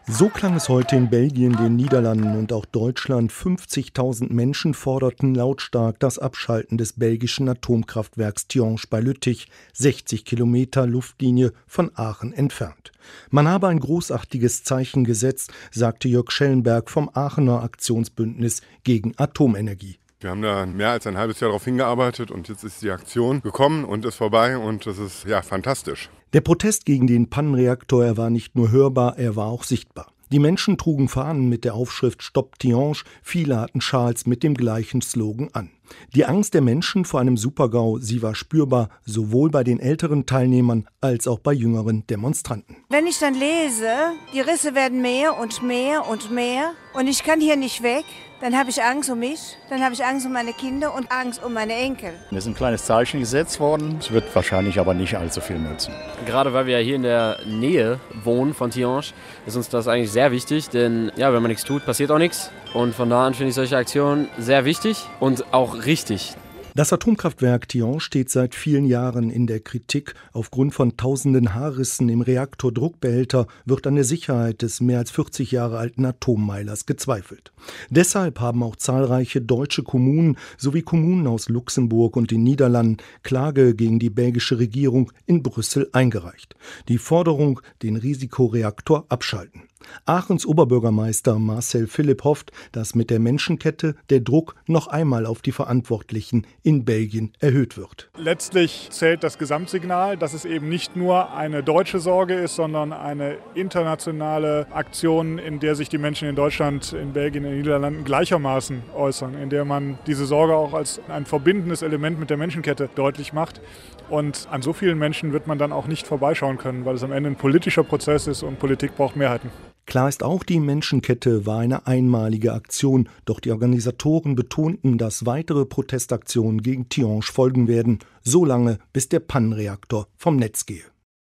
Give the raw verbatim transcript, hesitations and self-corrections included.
So klang es heute in Belgien, den Niederlanden und auch Deutschland. fünfzigtausend Menschen forderten lautstark das Abschalten des belgischen Atomkraftwerks Tihange bei Lüttich, sechzig Kilometer Luftlinie von Aachen entfernt. Man habe ein großartiges Zeichen gesetzt, sagte Jörg Schellenberg vom Aachener Aktionsbündnis gegen Atomenergie. Wir haben da mehr als ein halbes Jahr darauf hingearbeitet und jetzt ist die Aktion gekommen und ist vorbei und das ist ja fantastisch. Der Protest gegen den Pannenreaktor, er war nicht nur hörbar, er war auch sichtbar. Die Menschen trugen Fahnen mit der Aufschrift Stopp Tihange, viele hatten Schals mit dem gleichen Slogan an. Die Angst der Menschen vor einem Supergau, sie war spürbar, sowohl bei den älteren Teilnehmern als auch bei jüngeren Demonstranten. Wenn ich dann lese, die Risse werden mehr und mehr und mehr und ich kann hier nicht weg, dann habe ich Angst um mich, dann habe ich Angst um meine Kinder und Angst um meine Enkel. Es ist ein kleines Zeichen gesetzt worden, es wird wahrscheinlich aber nicht allzu viel nützen. Gerade weil wir ja hier in der Nähe wohnen von Tihange, ist uns das eigentlich sehr wichtig, denn ja, wenn man nichts tut, passiert auch nichts. Und von da an finde ich solche Aktionen sehr wichtig und auch richtig. Das Atomkraftwerk Tihange steht seit vielen Jahren in der Kritik. Aufgrund von tausenden Haarrissen im Reaktordruckbehälter wird an der Sicherheit des mehr als vierzig Jahre alten Atommeilers gezweifelt. Deshalb haben auch zahlreiche deutsche Kommunen sowie Kommunen aus Luxemburg und den Niederlanden Klage gegen die belgische Regierung in Brüssel eingereicht. Die Forderung, den Risikoreaktor abschalten. Aachens Oberbürgermeister Marcel Philipp hofft, dass mit der Menschenkette der Druck noch einmal auf die Verantwortlichen in Belgien erhöht wird. Letztlich zählt das Gesamtsignal, dass es eben nicht nur eine deutsche Sorge ist, sondern eine internationale Aktion, in der sich die Menschen in Deutschland, in Belgien, in den Niederlanden gleichermaßen äußern, in der man diese Sorge auch als ein verbindendes Element mit der Menschenkette deutlich macht. Und an so vielen Menschen wird man dann auch nicht vorbeischauen können, weil es am Ende ein politischer Prozess ist und Politik braucht Mehrheiten. Klar ist auch, die Menschenkette war eine einmalige Aktion, doch die Organisatoren betonten, dass weitere Protestaktionen gegen Tihange folgen werden, so lange bis der Pannenreaktor vom Netz gehe.